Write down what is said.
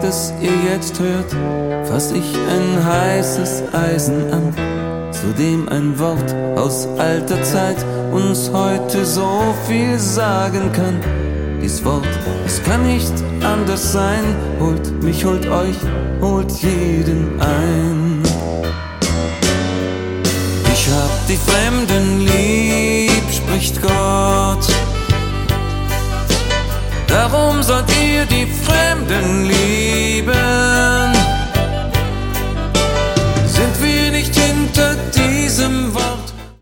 das ihr jetzt hört, fass ich ein heißes Eisen an, zu dem ein Wort aus alter Zeit uns heute so viel sagen kann. Dies Wort, es kann nicht anders sein, holt mich, holt euch, holt jeden ein. Ich hab die Fremden lieb, spricht Gott. Darum sollt ihr die Fremden lieben.